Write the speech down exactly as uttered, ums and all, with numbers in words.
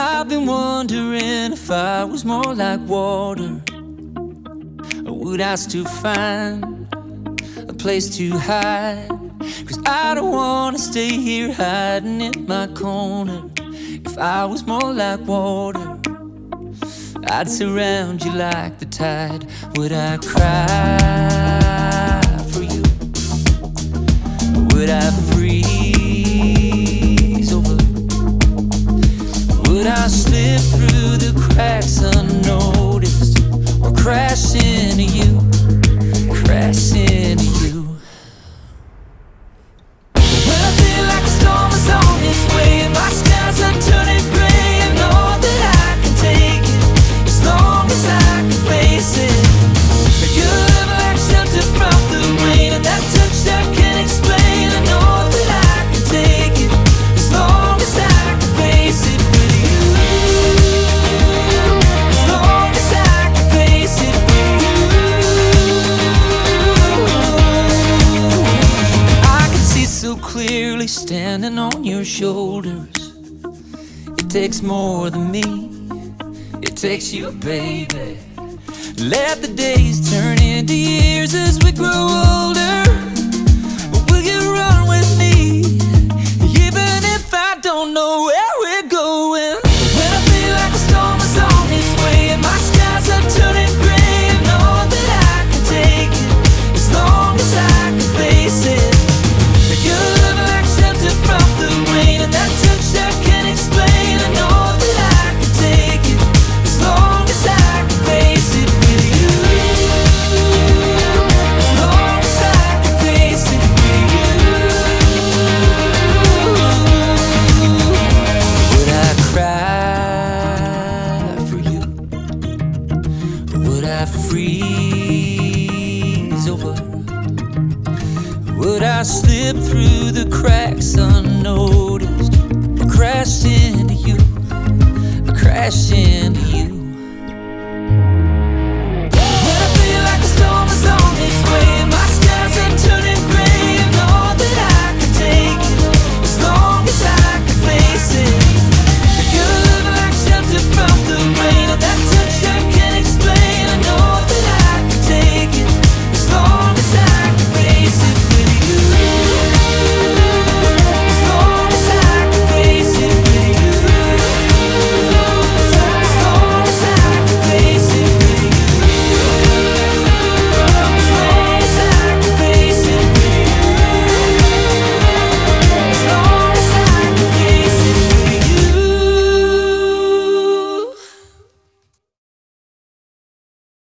I've been wondering if I was more like water, or would I still find a place to hide? Cause I don't wanna stay here hiding in my corner. If I was more like water, I'd surround you like the tide. Would I cry for you? Or would I freeze over? Would I slip through the cracks unnoticed, or crash into you, crash into you? When I feel like a storm is on its way and my skies are turning gray, I know that I can take it as long as I can face it. Your love like shelter from the rain, and that touch that can't explain. I know that I can take it as long as I can face it with you. As long as I can face it with you. I can see so clearly standing on your shoulders. It takes more than me, it takes you, baby. Let the days turn into years as we grow older. Will you run with me, even if I don't know where we're going? When I feel like a storm is on its way and my skies are turning gray, I know that I can take it as long as I can face it. Your love like shelter from the rain, and that touch that can't explain. I know that I can take it as long as I can face it with you. As long as I can face it with you. Would I cry for you? Or would I freeze over? Would I slip through the cracks unnoticed, or crash into you, or crash into you?